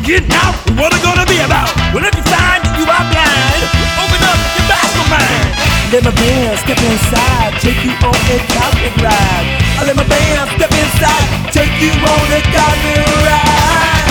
getting out, what it gonna be about? Well, if you find that you are blind, open up your bashful mind. Let my band step inside, take you on a cosmic ride. I let my band step inside, take you on a cosmic ride.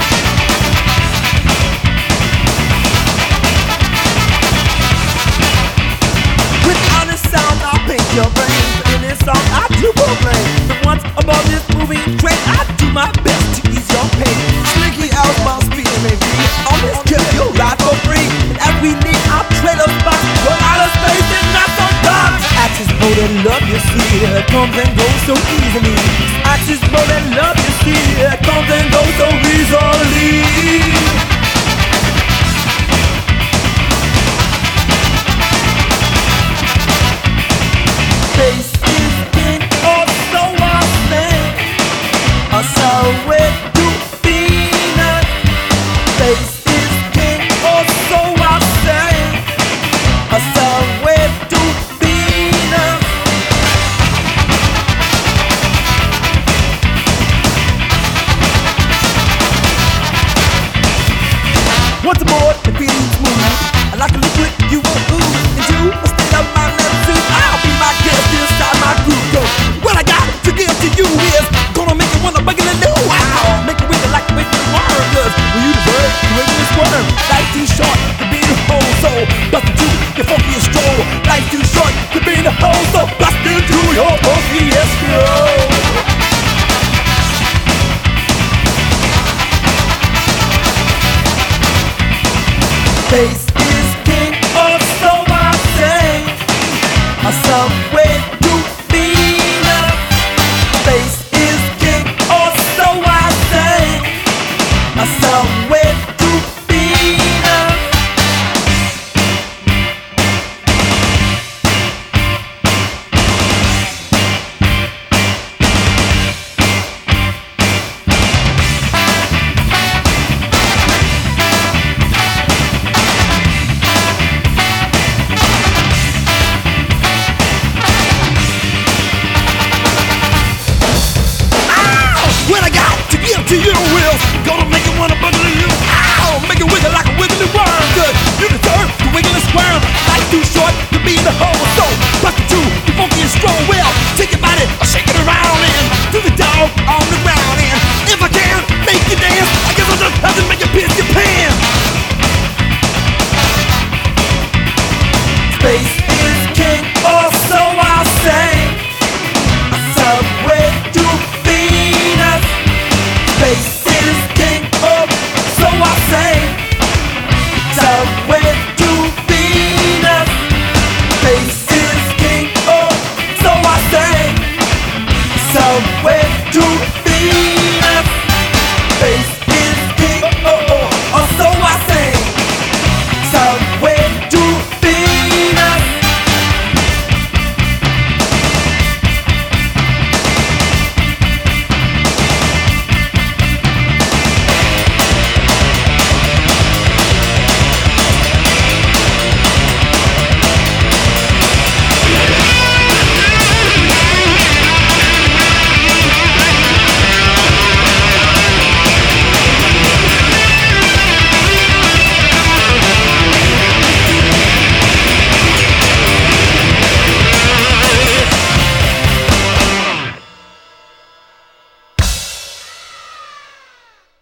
Without a sound, I'll paint your brain. In this song, I do proclaim that once above this moving train, I do my best to ease your pain. Slinky out my speed, maybe on this trip you'll ride for free. And as we leave our trailer spot, run out of space and not so dark. Axis boat and love, you see, it comes and goes so easily. Axis boat and love, you see, it comes and goes so easily. Space is king, or so I think. Or so it do be not. Space is king, or so I say. Or so it do be not. Once aboard, the feeling's smooth. I like a liquid, you won't ooze into a state of my left suit. I'll be my guest inside my group. Yo, what I got to give to you is gonna make you wanna buggle and do. Wow, make you wiggle like the wicked worm. Cause when you deserve, you ain't gonna squirm. Life's too short to be in a hole, so bust into your funkiest stroll. Life's too short to be in a hole, so bust into your funkiest stroll. Space is king, or so I say. Or so